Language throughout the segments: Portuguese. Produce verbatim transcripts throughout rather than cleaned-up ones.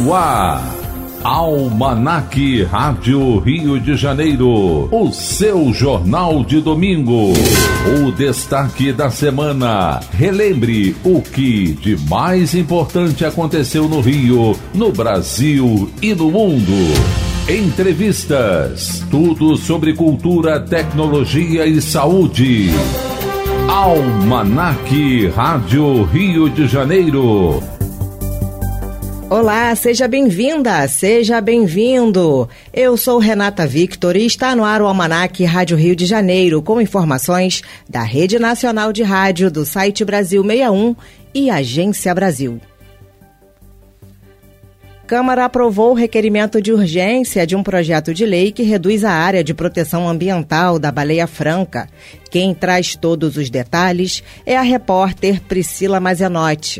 No ar, Almanac Rádio Rio de Janeiro, o seu jornal de domingo. O destaque da semana. Relembre o que de mais importante aconteceu no Rio, no Brasil e no mundo. Entrevistas, tudo sobre cultura, tecnologia e saúde. Almanac Rádio Rio de Janeiro. Olá, seja bem-vinda, seja bem-vindo. Eu sou Renata Victor e está no ar o Almanac Rádio Rio de Janeiro, com informações da Rede Nacional de Rádio, do site Brasil sessenta e um e Agência Brasil. Câmara aprovou o requerimento de urgência de um projeto de lei que reduz a área de proteção ambiental da Baleia Franca. Quem traz todos os detalhes é a repórter Priscila Mazenotti.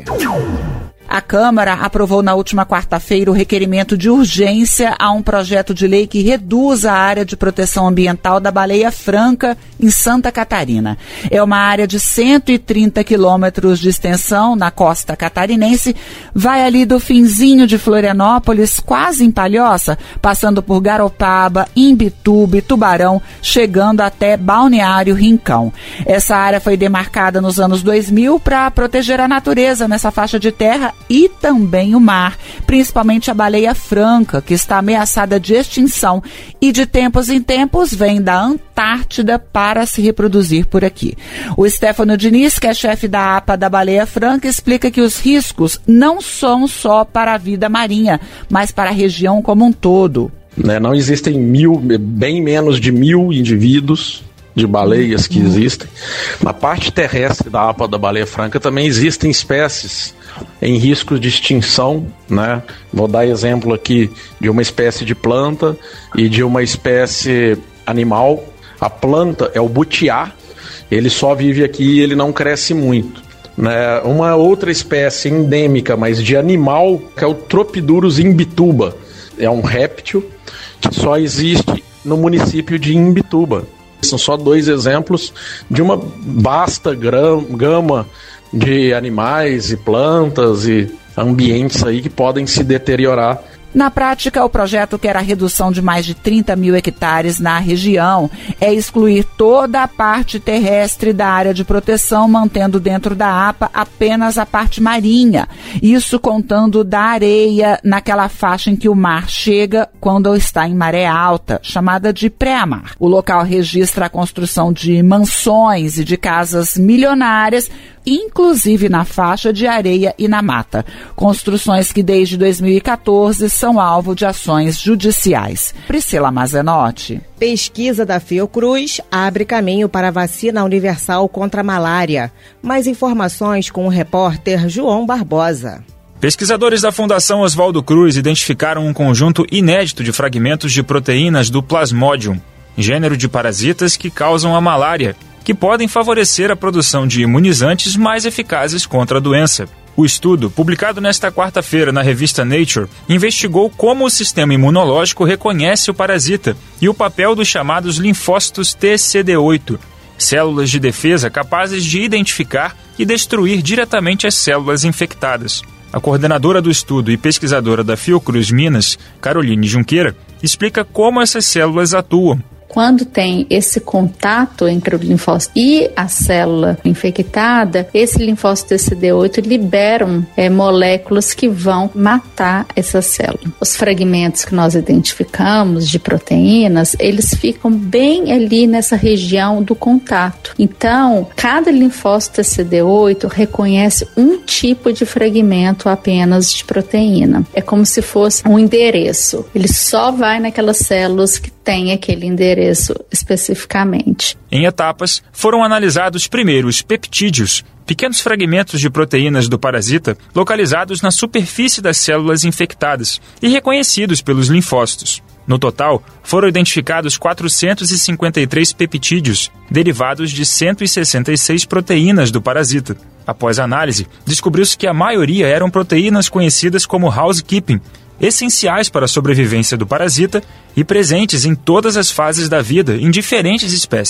A Câmara aprovou na última quarta-feira o requerimento de urgência a um projeto de lei que reduz a área de proteção ambiental da Baleia Franca, em Santa Catarina. É uma área de cento e trinta quilômetros de extensão na costa catarinense, vai ali do finzinho de Florianópolis, quase em Palhoça, passando por Garopaba, Imbituba, Tubarão, chegando até Balneário Rincão. Essa área foi demarcada nos anos dois mil para proteger a natureza nessa faixa de terra e também o mar, principalmente a baleia franca, que está ameaçada de extinção e de tempos em tempos vem da Antártida para se reproduzir por aqui. O Stefano Diniz, que é chefe da APA da Baleia Franca, explica que os riscos não são só para a vida marinha, mas para a região como um todo. Né, não existem mil, bem menos de mil indivíduos de baleias que existem. Na parte terrestre da APA da Baleia Franca também existem espécies em risco de extinção, né? Vou dar exemplo aqui de uma espécie de planta e de uma espécie animal. A planta é o butiá, ele só vive aqui e ele não cresce muito, né? Uma outra espécie endêmica, mas de animal, que é o Tropidurus imbituba. É um réptil que só existe no município de Imbituba. São só dois exemplos de uma vasta gama de animais e plantas e ambientes aí que podem se deteriorar. Na prática, o projeto quer a redução de mais de trinta mil hectares na região. É excluir toda a parte terrestre da área de proteção, mantendo dentro da APA apenas a parte marinha. Isso contando da areia naquela faixa em que o mar chega quando está em maré alta, chamada de pré-mar. O local registra a construção de mansões e de casas milionárias, inclusive na faixa de areia e na mata. Construções que desde dois mil e catorze são alvo de ações judiciais. Priscila Mazenotti. Pesquisa da Fiocruz abre caminho para a vacina universal contra a malária. Mais informações com o repórter João Barbosa. Pesquisadores da Fundação Oswaldo Cruz identificaram um conjunto inédito de fragmentos de proteínas do Plasmodium, gênero de parasitas que causam a malária, que podem favorecer a produção de imunizantes mais eficazes contra a doença. O estudo, publicado nesta quarta-feira na revista Nature, investigou como o sistema imunológico reconhece o parasita e o papel dos chamados linfócitos T C D oito, células de defesa capazes de identificar e destruir diretamente as células infectadas. A coordenadora do estudo e pesquisadora da Fiocruz Minas, Caroline Junqueira, explica como essas células atuam. Quando tem esse contato entre o linfócito e a célula infectada, esse linfócito T C D oito liberam é, moléculas que vão matar essa célula. Os fragmentos que nós identificamos de proteínas, eles ficam bem ali nessa região do contato. Então, cada linfócito T C D oito reconhece um tipo de fragmento apenas de proteína. É como se fosse um endereço. Ele só vai naquelas células que têm aquele endereço especificamente. Em etapas, foram analisados primeiro os peptídeos, pequenos fragmentos de proteínas do parasita localizados na superfície das células infectadas e reconhecidos pelos linfócitos. No total, foram identificados quatrocentos e cinquenta e três peptídeos, derivados de cento e sessenta e seis proteínas do parasita. Após a análise, descobriu-se que a maioria eram proteínas conhecidas como housekeeping, essenciais para a sobrevivência do parasita e presentes em todas as fases da vida em diferentes espécies.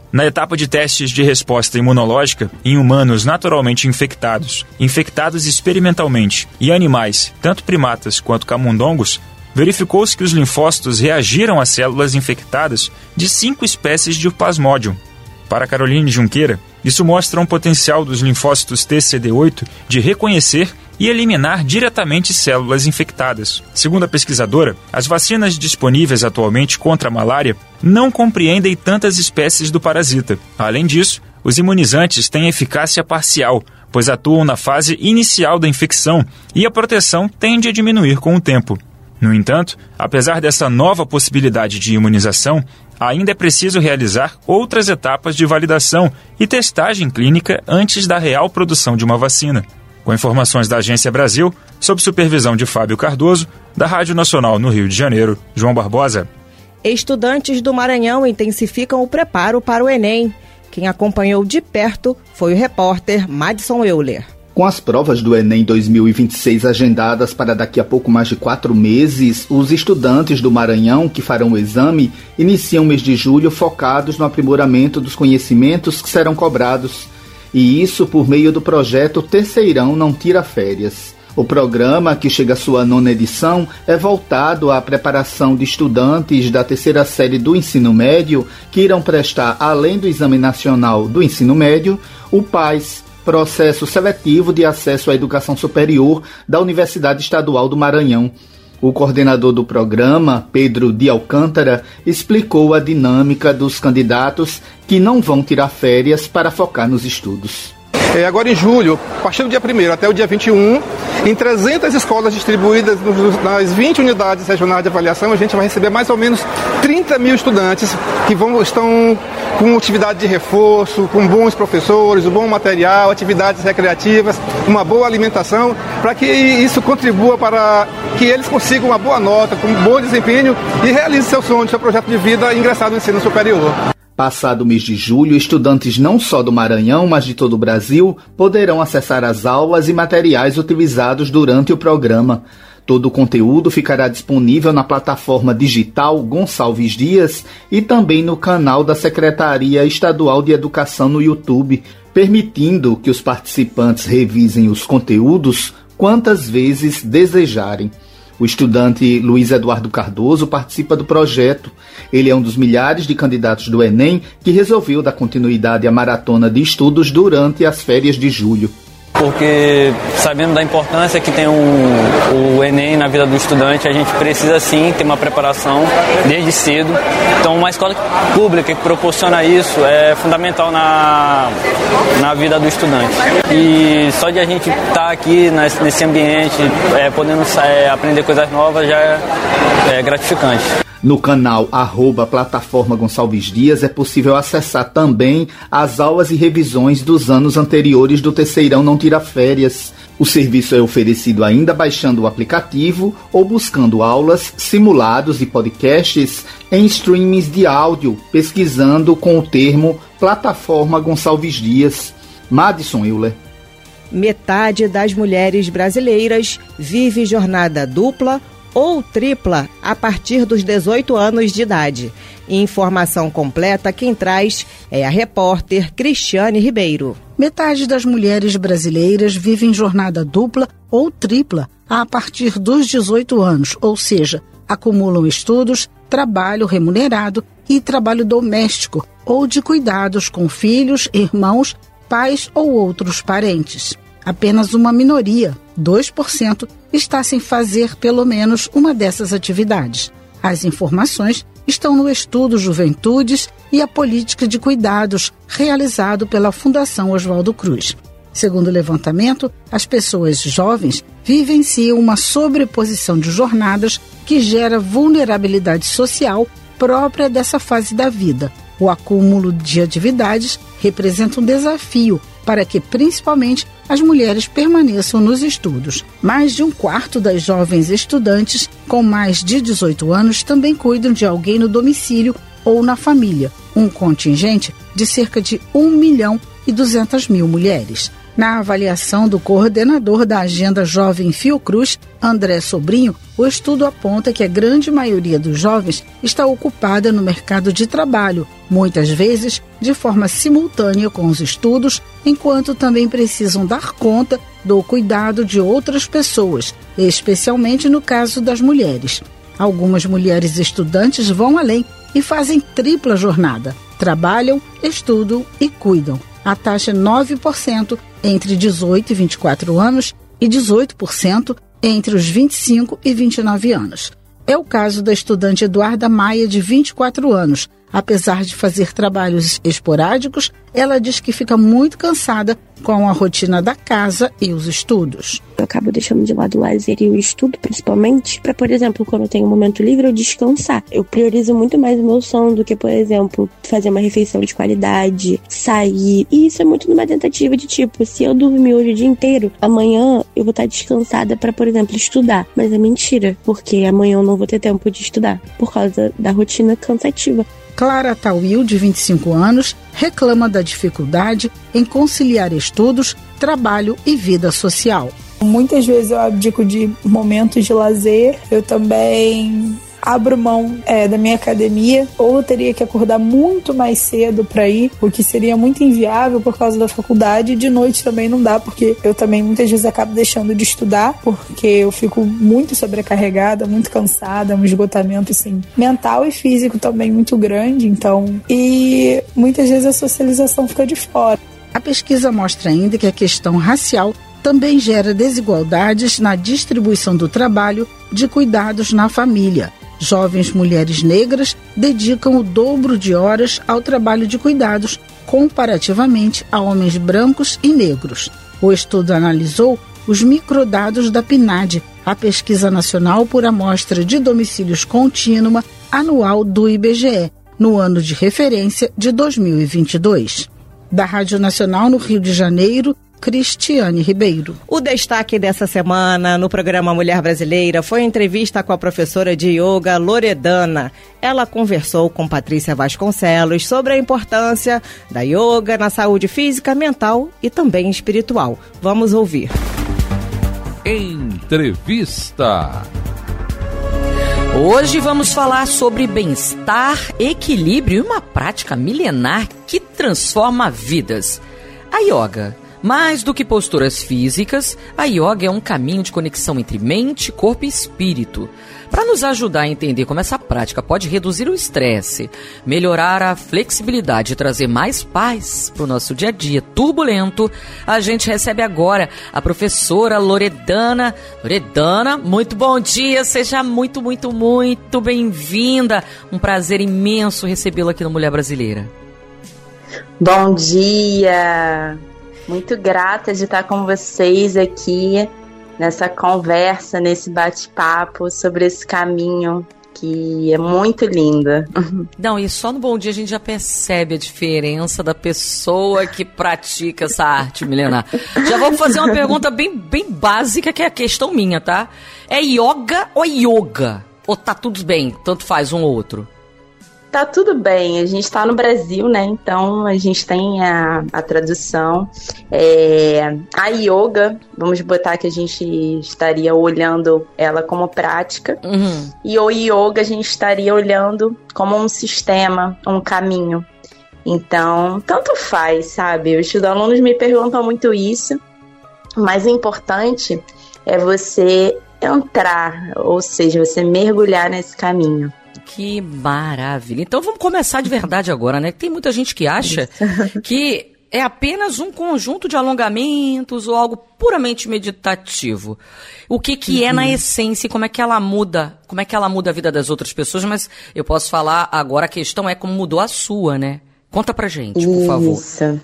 Na etapa de testes de resposta imunológica em humanos naturalmente infectados, infectados experimentalmente e animais, tanto primatas quanto camundongos, verificou-se que os linfócitos reagiram às células infectadas de cinco espécies de Plasmodium. Para Caroline Junqueira, isso mostra um potencial dos linfócitos T C D oito de reconhecer e eliminar diretamente células infectadas. Segundo a pesquisadora, as vacinas disponíveis atualmente contra a malária não compreendem tantas espécies do parasita. Além disso, os imunizantes têm eficácia parcial, pois atuam na fase inicial da infecção e a proteção tende a diminuir com o tempo. No entanto, apesar dessa nova possibilidade de imunização, ainda é preciso realizar outras etapas de validação e testagem clínica antes da real produção de uma vacina. Com informações da Agência Brasil, sob supervisão de Fábio Cardoso, da Rádio Nacional no Rio de Janeiro, João Barbosa. Estudantes do Maranhão intensificam o preparo para o Enem. Quem acompanhou de perto foi o repórter Madison Euler. Com as provas do Enem dois mil e vinte e seis agendadas para daqui a pouco mais de quatro meses, os estudantes do Maranhão que farão o exame iniciam o mês de julho focados no aprimoramento dos conhecimentos que serão cobrados. E isso por meio do projeto Terceirão Não Tira Férias. O programa, que chega à sua nona edição, é voltado à preparação de estudantes da terceira série do ensino médio que irão prestar, além do Exame Nacional do Ensino Médio, o PAS, Processo Seletivo de Acesso à Educação Superior da Universidade Estadual do Maranhão. O coordenador do programa, Pedro de Alcântara, explicou a dinâmica dos candidatos que não vão tirar férias para focar nos estudos. É, agora em julho, a partir do dia primeiro até o dia vinte e um, em trezentas escolas distribuídas nas vinte unidades regionais de avaliação, a gente vai receber mais ou menos trinta mil estudantes que vão, estão com atividade de reforço, com bons professores, um bom material, atividades recreativas, uma boa alimentação, para que isso contribua para que eles consigam uma boa nota, com um bom desempenho e realizem seu sonho, seu projeto de vida e ingressar no ensino superior. Passado o mês de julho, estudantes não só do Maranhão, mas de todo o Brasil, poderão acessar as aulas e materiais utilizados durante o programa. Todo o conteúdo ficará disponível na plataforma digital Gonçalves Dias e também no canal da Secretaria Estadual de Educação no YouTube, permitindo que os participantes revisem os conteúdos quantas vezes desejarem. O estudante Luiz Eduardo Cardoso participa do projeto. Ele é um dos milhares de candidatos do Enem que resolveu dar continuidade à maratona de estudos durante as férias de julho. Porque sabendo da importância que tem um, o Enem na vida do estudante, a gente precisa sim ter uma preparação desde cedo. Então uma escola pública que proporciona isso é fundamental na, na vida do estudante. E só de a gente estar aqui nesse ambiente, é, podendo é, aprender coisas novas, já é, é gratificante. No canal arroba Plataforma Gonçalves Dias é possível acessar também as aulas e revisões dos anos anteriores do Terceirão Não Tira Férias. O serviço é oferecido ainda baixando o aplicativo ou buscando aulas, simulados e podcasts em streamings de áudio, pesquisando com o termo Plataforma Gonçalves Dias. Madison Euler. Metade das mulheres brasileiras vive jornada dupla ou tripla a partir dos dezoito anos de idade. Informação completa quem traz é a repórter Cristiane Ribeiro. Metade das mulheres brasileiras vivem jornada dupla ou tripla a partir dos dezoito anos, ou seja, acumulam estudos, trabalho remunerado e trabalho doméstico ou de cuidados com filhos, irmãos, pais ou outros parentes. Apenas uma minoria, dois por cento, está sem fazer pelo menos uma dessas atividades. As informações estão no estudo Juventudes e a Política de Cuidados, realizado pela Fundação Oswaldo Cruz. Segundo o levantamento, as pessoas jovens vivenciam uma sobreposição de jornadas que gera vulnerabilidade social própria dessa fase da vida. O acúmulo de atividades representa um desafio para que, principalmente, as mulheres permaneçam nos estudos. Mais de um quarto das jovens estudantes com mais de dezoito anos também cuidam de alguém no domicílio ou na família, um contingente de cerca de um milhão e duzentas mil mulheres. Na avaliação do coordenador da Agenda Jovem Fiocruz, André Sobrinho, o estudo aponta que a grande maioria dos jovens está ocupada no mercado de trabalho, muitas vezes de forma simultânea com os estudos, enquanto também precisam dar conta do cuidado de outras pessoas, especialmente no caso das mulheres. Algumas mulheres estudantes vão além e fazem tripla jornada. Trabalham, estudam e cuidam. A taxa é nove por cento entre dezoito e vinte e quatro anos e dezoito por cento entre os vinte e cinco e vinte e nove anos. É o caso da estudante Eduarda Maia, de vinte e quatro anos. Apesar de fazer trabalhos esporádicos, ela diz que fica muito cansada com a rotina da casa e os estudos. Eu acabo deixando de lado o lazer e o estudo, principalmente, para, por exemplo, quando eu tenho um momento livre, eu descansar. Eu priorizo muito mais o meu sono do que, por exemplo, fazer uma refeição de qualidade, sair. E isso é muito numa tentativa de tipo, se eu dormir hoje o dia inteiro, amanhã eu vou estar descansada para, por exemplo, estudar. Mas é mentira, porque amanhã eu não vou ter tempo de estudar, por causa da rotina cansativa. Clara Tawil, de vinte e cinco anos, reclama da dificuldade em conciliar estudos, trabalho e vida social. Muitas vezes eu abdico de momentos de lazer, eu também abro mão é, da minha academia, ou eu teria que acordar muito mais cedo para ir, o que seria muito inviável por causa da faculdade, e de noite também não dá, porque eu também muitas vezes acabo deixando de estudar, porque eu fico muito sobrecarregada, muito cansada, um esgotamento assim, mental e físico também muito grande, então, e muitas vezes a socialização fica de fora. A pesquisa mostra ainda que a questão racial também gera desigualdades na distribuição do trabalho de cuidados na família. Jovens mulheres negras dedicam o dobro de horas ao trabalho de cuidados, comparativamente a homens brancos e negros. O estudo analisou os microdados da PNAD, a Pesquisa Nacional por Amostra de Domicílios Contínua anual do I B G E, no ano de referência de dois mil e vinte e dois. Da Rádio Nacional no Rio de Janeiro, Cristiane Ribeiro. O destaque dessa semana no programa Mulher Brasileira foi a entrevista com a professora de yoga Loredana. Ela conversou com Patrícia Vasconcelos sobre a importância da yoga na saúde física, mental e também espiritual. Vamos ouvir. Entrevista. Hoje vamos falar sobre bem-estar, equilíbrio e uma prática milenar que transforma vidas. A yoga. Mais do que posturas físicas, a yoga é um caminho de conexão entre mente, corpo e espírito. Para nos ajudar a entender como essa prática pode reduzir o estresse, melhorar a flexibilidade e trazer mais paz para o nosso dia a dia turbulento, a gente recebe agora a professora Loredana. Loredana, muito bom dia, seja muito, muito, muito bem-vinda. Um prazer imenso recebê-la aqui no Mulher Brasileira. Bom dia! Muito grata de estar com vocês aqui nessa conversa, nesse bate-papo sobre esse caminho que é muito lindo. Não, e só no Bom Dia a gente já percebe a diferença da pessoa que pratica essa arte milenar. Já vou fazer uma pergunta bem, bem básica, que é a questão minha, tá? É yoga ou yoga? Ou tá tudo bem, tanto faz um ou outro? Tá tudo bem, a gente está no Brasil, né? Então a gente tem a, a tradução. É, a yoga, vamos botar que a gente estaria olhando ela como prática. Uhum. E o yoga a gente estaria olhando como um sistema, um caminho. Então, tanto faz, sabe? Os alunos me perguntam muito isso. O mais importante é você entrar, ou seja, você mergulhar nesse caminho. Que maravilha. Então vamos começar de verdade agora, né? Tem muita gente que acha que é apenas um conjunto de alongamentos ou algo puramente meditativo. O que que uhum. é na essência e como é que ela muda, como é que ela muda a vida das outras pessoas, mas eu posso falar agora, a questão é como mudou a sua, né? Conta pra gente, por favor. Isso.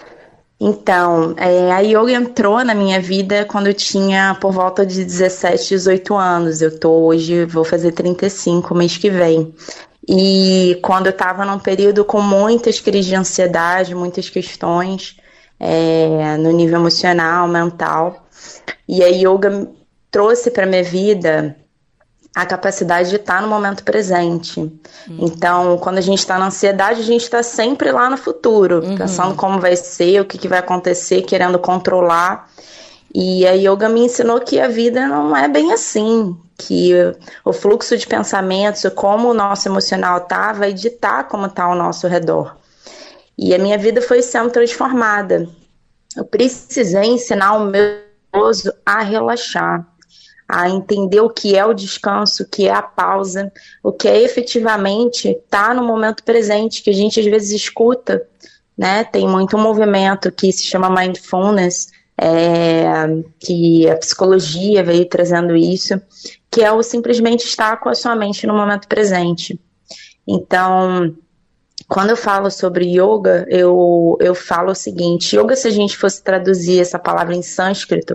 Então, é, a yoga entrou na minha vida quando eu tinha por volta de dezessete, dezoito anos. Eu tô hoje, vou fazer trinta e cinco mês que vem. E quando eu tava num período com muitas crises de ansiedade, muitas questões é, no nível emocional, mental. E a yoga trouxe pra minha vida a capacidade de estar no momento presente. Uhum. Então, quando a gente está na ansiedade, a gente está sempre lá no futuro, uhum. pensando como vai ser, o que, que vai acontecer, querendo controlar. E a yoga me ensinou que a vida não é bem assim, que o fluxo de pensamentos, como o nosso emocional tá, vai ditar como está ao nosso redor. E a minha vida foi sendo transformada. Eu precisei ensinar o meu esposo a relaxar, a entender o que é o descanso, o que é a pausa, o que é efetivamente estar no momento presente, que a gente às vezes escuta, né? Tem muito movimento que se chama mindfulness, é, que a psicologia veio trazendo isso, que é o simplesmente estar com a sua mente no momento presente. Então, quando eu falo sobre yoga, eu, eu falo o seguinte: yoga, se a gente fosse traduzir essa palavra em sânscrito,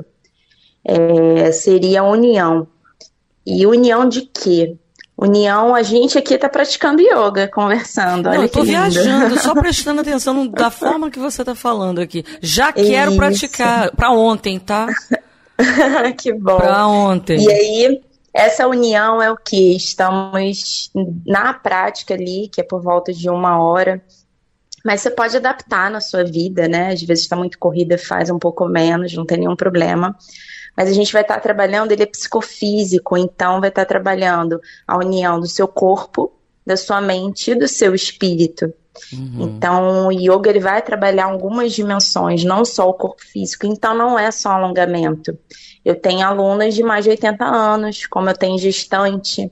é, seria união. E união de quê? União, a gente aqui está praticando yoga, conversando. Olha, não, eu tô que viajando, só prestando atenção da forma que você está falando aqui. Já quero Isso. praticar, para ontem, tá? Que bom. Para ontem. E aí, essa união é o que? Estamos na prática ali, que é por volta de uma hora, mas você pode adaptar na sua vida, né? Às vezes está muito corrida, faz um pouco menos, não tem nenhum problema. Mas a gente vai estar trabalhando, ele é psicofísico, então vai estar trabalhando a união do seu corpo, da sua mente e do seu espírito. Uhum. Então o yoga ele vai trabalhar algumas dimensões, não só o corpo físico, então não é só alongamento. Eu tenho alunas de mais de oitenta anos, como eu tenho gestante,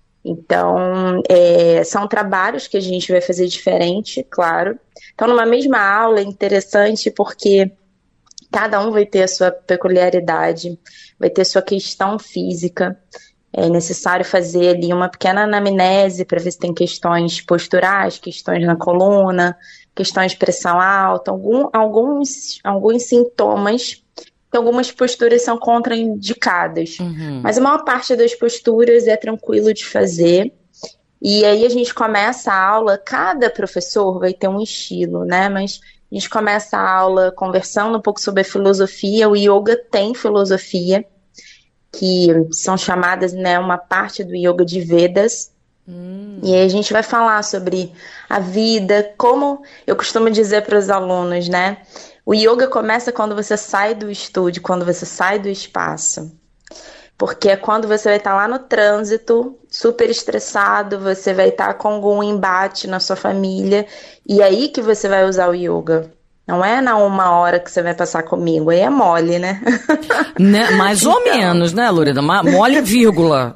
então é, são trabalhos que a gente vai fazer diferente, claro. Então numa mesma aula é interessante porque cada um vai ter a sua peculiaridade, vai ter sua questão física. É necessário fazer ali uma pequena anamnese para ver se tem questões posturais, questões na coluna, questões de pressão alta, algum, alguns, alguns sintomas, que algumas posturas são contraindicadas. Uhum. Mas a maior parte das posturas é tranquilo de fazer. E aí a gente começa a aula, cada professor vai ter um estilo, né? Mas a gente começa a aula conversando um pouco sobre a filosofia. O yoga tem filosofia, que são chamadas, né, uma parte do yoga de Vedas. Hum. E aí a gente vai falar sobre a vida, como eu costumo dizer para os alunos, né? O yoga começa quando você sai do estúdio, quando você sai do espaço. Porque é quando você vai estar lá no trânsito, super estressado, você vai estar com algum embate na sua família, e aí que você vai usar o yoga. Não é na uma hora que você vai passar comigo, aí é mole, né? né? Mais então, ou menos, né, Lorena? Mole vírgula.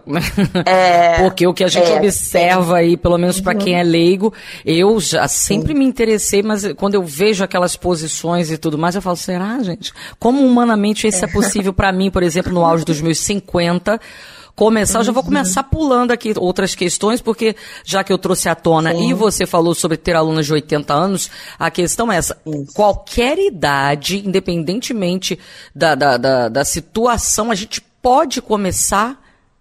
É, porque o que a gente é, observa aí, pelo menos para quem é leigo, eu já sempre me interessei, mas quando eu vejo aquelas posições e tudo mais, eu falo, será, gente? Como humanamente isso é possível para mim, por exemplo, no auge dos meus cinquenta, começar, eu já vou começar pulando aqui outras questões, porque já que eu trouxe à tona Sim. e você falou sobre ter alunas de oitenta anos, a questão é essa, Isso. qualquer idade, independentemente da, da, da, da situação, a gente pode começar?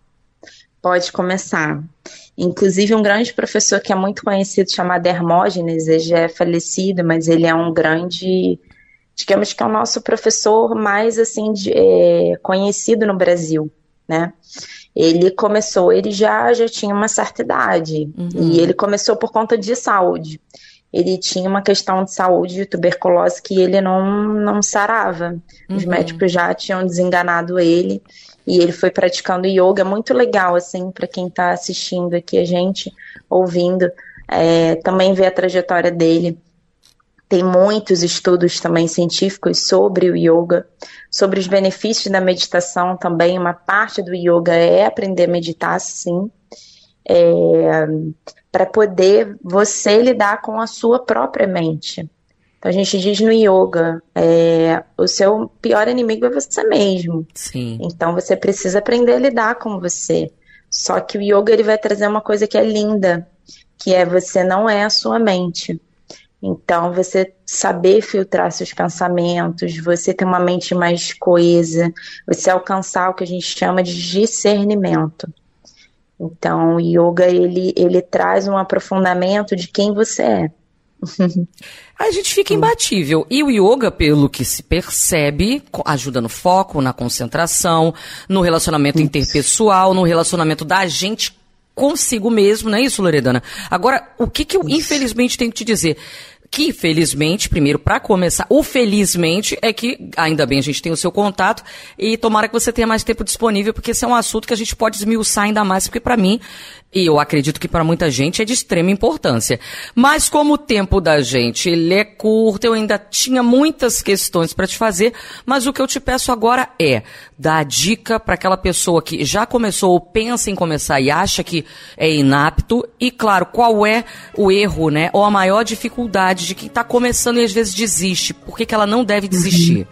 Pode começar. Inclusive um grande professor que é muito conhecido, chamado Hermógenes, ele já é falecido, mas ele é um grande, digamos que é o nosso professor mais assim, de, é, conhecido no Brasil, né? Ele começou, ele já, já tinha uma certa idade, uhum. e ele começou por conta de saúde. Ele tinha uma questão de saúde, de tuberculose, que ele não, não sarava. Uhum. Os médicos já tinham desenganado ele, e ele foi praticando yoga. Muito legal, assim, para quem está assistindo aqui a gente, ouvindo, é, também ver a trajetória dele. Tem muitos estudos também científicos sobre o yoga, sobre os benefícios da meditação também. Uma parte do yoga é aprender a meditar, sim, é, para poder você lidar com a sua própria mente. Então a gente diz no yoga, é, o seu pior inimigo é você mesmo. Sim. Então você precisa aprender a lidar com você. Só que o yoga ele vai trazer uma coisa que é linda, que é você não é a sua mente. Então, você saber filtrar seus pensamentos, você ter uma mente mais coesa, você alcançar o que a gente chama de discernimento. Então, o yoga, ele, ele traz um aprofundamento de quem você é. A gente fica imbatível. E o yoga, pelo que se percebe, ajuda no foco, na concentração, no relacionamento interpessoal, no relacionamento da gente consigo mesmo, não é isso, Loredana? Agora, o que, que eu infelizmente tenho que te dizer? Que, felizmente, primeiro, para começar, o felizmente é que, ainda bem, a gente tem o seu contato e tomara que você tenha mais tempo disponível, porque esse é um assunto que a gente pode esmiuçar ainda mais, porque para mim, e eu acredito que para muita gente, é de extrema importância. Mas como o tempo da gente ele é curto, eu ainda tinha muitas questões para te fazer, mas o que eu te peço agora é dar a dica para aquela pessoa que já começou ou pensa em começar e acha que é inapto, e claro, qual é o erro, né, ou a maior dificuldade de quem está começando e às vezes desiste. Por que que ela não deve desistir?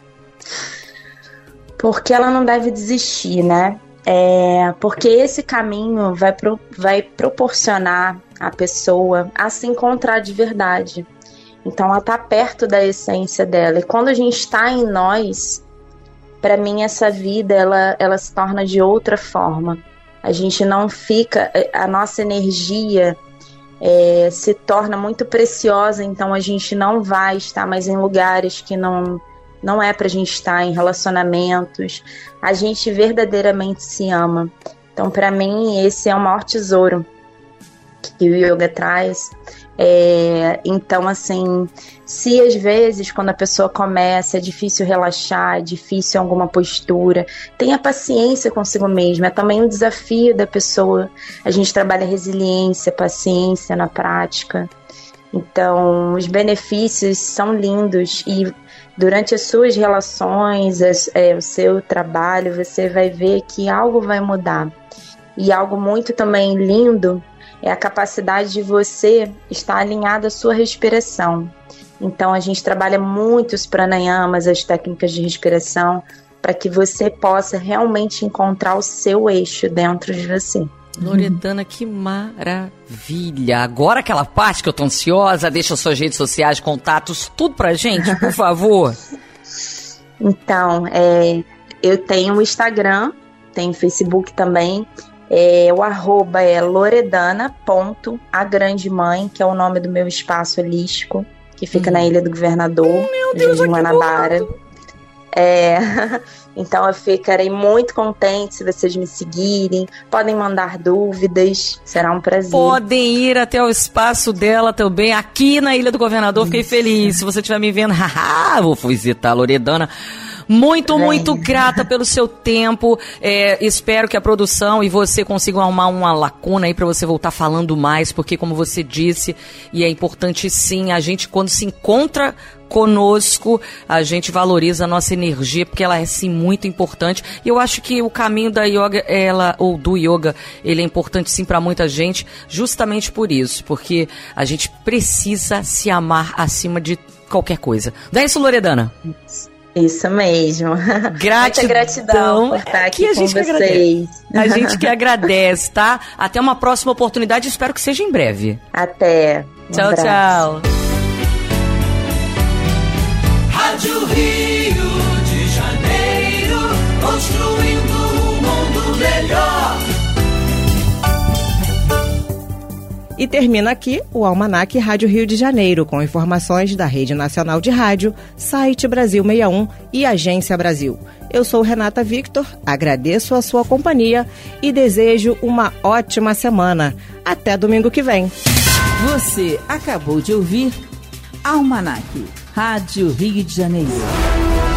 Porque ela não deve desistir, né? É, porque esse caminho vai, pro, vai proporcionar a pessoa a se encontrar de verdade. Então ela está perto da essência dela. E quando a gente está em nós, para mim essa vida ela, ela se torna de outra forma. A gente não fica, a nossa energia é, se torna muito preciosa, então a gente não vai estar mais em lugares que não, não é pra gente estar, em relacionamentos. A gente verdadeiramente se ama. Então, para mim, esse é o maior tesouro que o yoga traz. É, então, assim, se às vezes, quando a pessoa começa, é difícil relaxar, é difícil alguma postura, tenha paciência consigo mesma. É também um desafio da pessoa. A gente trabalha resiliência, paciência na prática. Então, os benefícios são lindos e durante as suas relações, é, o seu trabalho, você vai ver que algo vai mudar. E algo muito também lindo é a capacidade de você estar alinhado à sua respiração. Então, a gente trabalha muito os pranayamas, as técnicas de respiração, para que você possa realmente encontrar o seu eixo dentro de você. Loredana, que maravilha. Agora aquela parte que eu tô ansiosa, deixa suas redes sociais, contatos, tudo pra gente, por favor. Então, é, eu tenho o Instagram, tenho o Facebook também. É, o arroba é loredana.agrandemãe, que é o nome do meu espaço holístico, que fica hum. na Ilha do Governador, meu Deus, em Guanabara. É, então eu ficarei muito contente se vocês me seguirem. Podem mandar dúvidas, será um prazer. Podem ir até o espaço dela também, aqui na Ilha do Governador. Fiquei feliz. Se você estiver me vendo, haha, vou visitar a Loredana. Muito, Vem. muito grata pelo seu tempo. É, espero que a produção e você consigam arrumar uma lacuna aí para você voltar falando mais, porque como você disse, e é importante sim, a gente quando se encontra conosco, a gente valoriza a nossa energia, porque ela é sim muito importante. E eu acho que o caminho da yoga, ela, ou do yoga, ele é importante sim para muita gente, justamente por isso, porque a gente precisa se amar acima de qualquer coisa. Não é isso, Loredana? Isso mesmo. Gratidão. Muita gratidão por estar aqui a com gente vocês. A gente que agradece, tá? Até uma próxima oportunidade, espero que seja em breve. Até. Um tchau, abraço. tchau. Rádio Rio de Janeiro, construindo um mundo melhor. E termina aqui o Almanac Rádio Rio de Janeiro, com informações da Rede Nacional de Rádio, Site Brasil sessenta e um e Agência Brasil. Eu sou Renata Victor, agradeço a sua companhia e desejo uma ótima semana. Até domingo que vem. Você acabou de ouvir Almanac Rádio Rio de Janeiro.